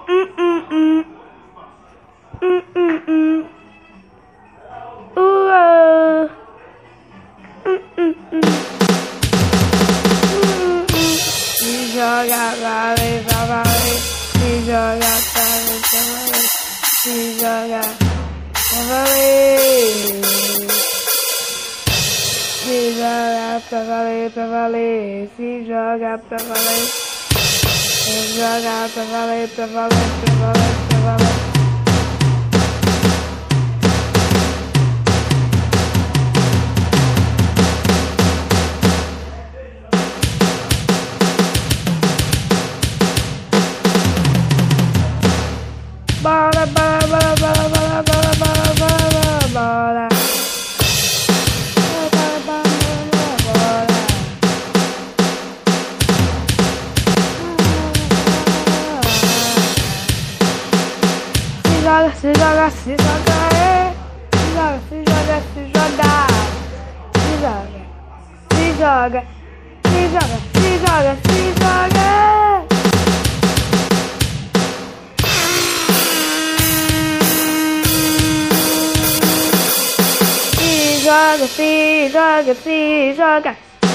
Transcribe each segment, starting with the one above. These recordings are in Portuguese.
Se joga pra valer, pra valer. Se joga pra valer, pra valer. Se joga pra valer. Se joga pra valer, pra valer. Se joga pra valer. Se joga pra valer, pra valer, pra valer, pra valer. Bora, bora, bora, bora, bora, bora, bora, bora, bora. Bora, bora, bora. Se joga, se joga, se joga, se joga, se joga, se joga. Se joga, se joga, se joga, se joga, se joga. Se joga, se joga.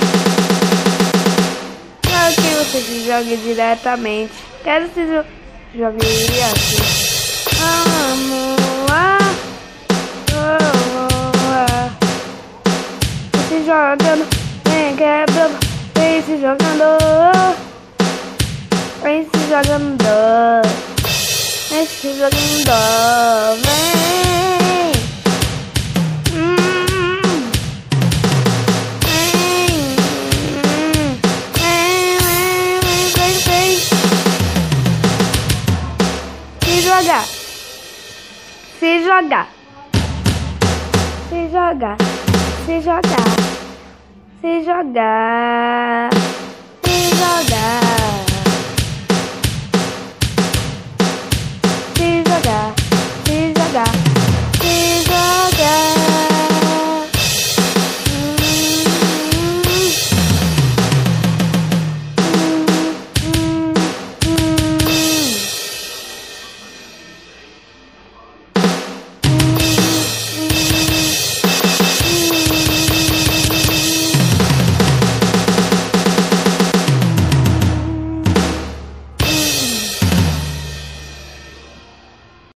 Quero que você se jogue diretamente. Quero que se jogue assim. Vamos lá. Vamos lá. Se jogando, vem quebrando. Vem se jogando. Vem se jogando. Vem se jogando. Vem. Se jogar, se jogar, se jogar, se jogar.